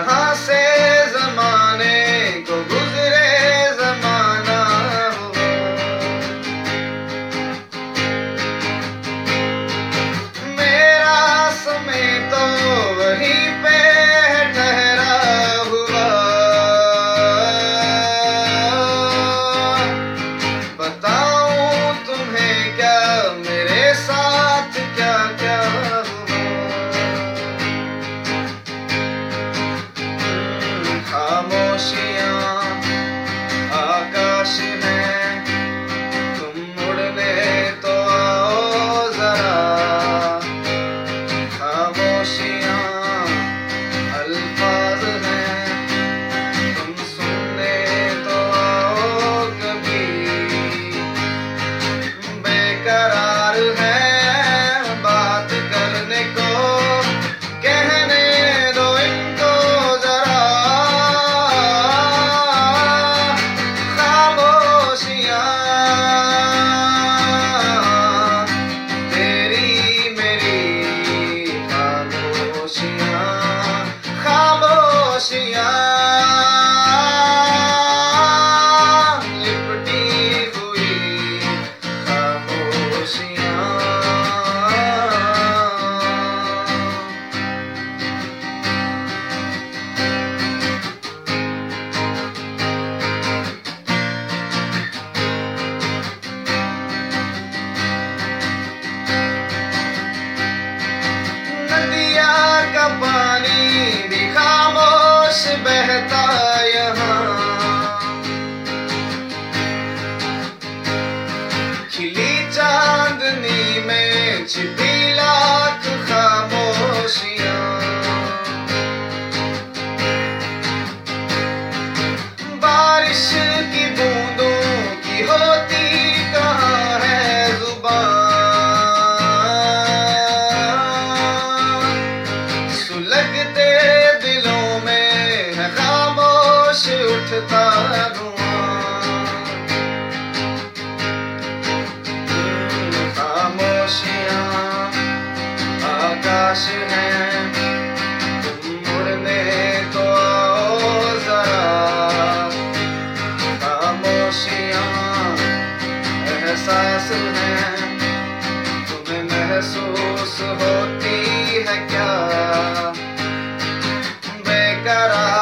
जहां से जमाने को गुजरे जमाना हुआ, मेरा समय तो वहीं पे ठहरा हुआ। बताऊं तुम्हें क्या मेरे साथ क्या क्या खामोशियां आकाश में, तुम उड़ने तो आओ जरा। खामोशियां अल्फाज हैं, तुम सुनने तो आओ कभी। बेकरार है बात करने को, कहने दो इनको जरा। लिपटी हुई खामोशियां, नदिया का पानी भी खामोश बहता यहाँ। खिली चांदनी में छिपी लाख खामोशियां, बारिश की बूंदों की होती कहाँ है जुबान। सुलगते दिलों में है खामोश उठता धुआं। खामोशियां आकाश हैं, तुम उड़ने तो आओ जरा। खामोशियां एहसास हैं, तुम्हें महसूस होती है क्या? बेकरार